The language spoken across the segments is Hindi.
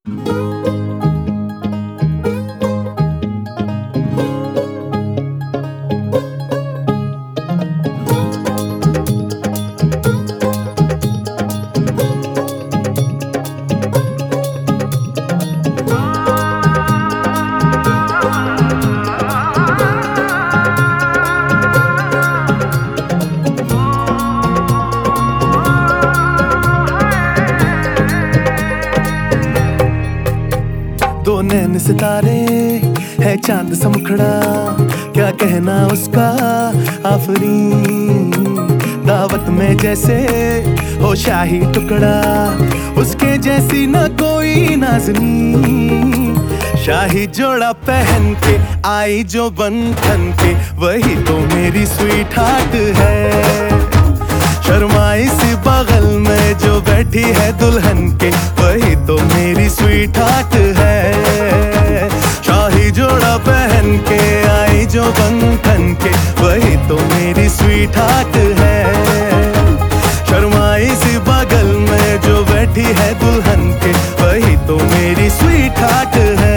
दो नैन सितारे है चांद सा मुखड़ा, क्या कहना उसका आफरीन। दावत में जैसे हो शाही टुकड़ा, उसके जैसी न कोई नाज़नीन। शाही जोड़ा पहन के आई जो बंधन के, वही तो मेरी स्वीट हार्ट है। शर्माई सी बगल में जो बैठी है दुल्हन के, वही तो मेरी स्वीट हार्ट है। शाही जोड़ा पहन के आई जो बंधन के, वही तो मेरी स्वीट हार्ट है। शर्माई सी बगल में जो बैठी है दुल्हन के, वही तो मेरी स्वीट हार्ट है।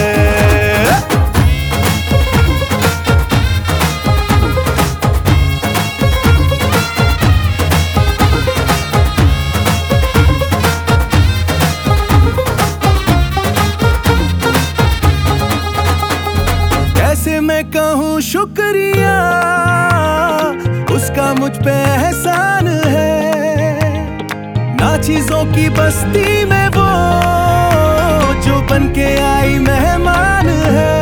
मैं कहूँ शुक्रिया, उसका मुझ पे एहसान है। ना चीजों की बस्ती में वो जो बन के आई मेहमान है।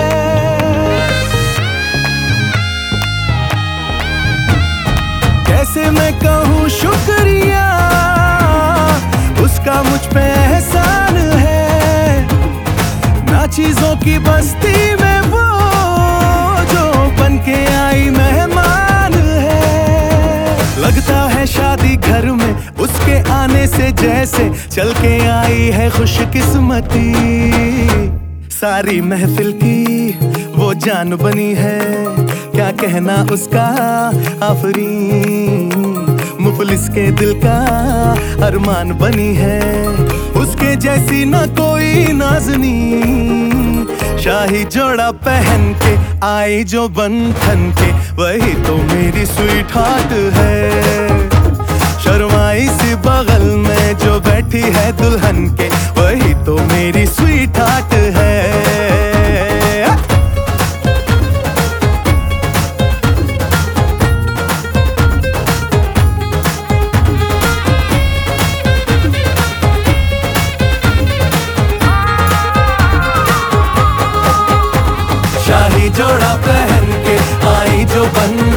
कैसे मैं कहूँ शुक्रिया, उसका मुझ पे एहसान है। ना चीजों की बस्ती में वो बन के आई मेहमान है। लगता है शादी घर में उसके आने से जैसे चल के आई है खुशकिस्मती। सारी महफिल की वो जान बनी है, क्या कहना उसका आफरीन। मुफलिस के दिल का अरमान बनी है, उसके जैसी न कोई नाज़नीन। शाही जोड़ा पहन के आई जो बंधन के, वही तो मेरी स्वीट हार्ट है। शर्माई सी बगल में जो बैठी है दुल्हन के, वही तो मेरी स्वीट हार्ट है। जोड़ा पहन के आई जो बन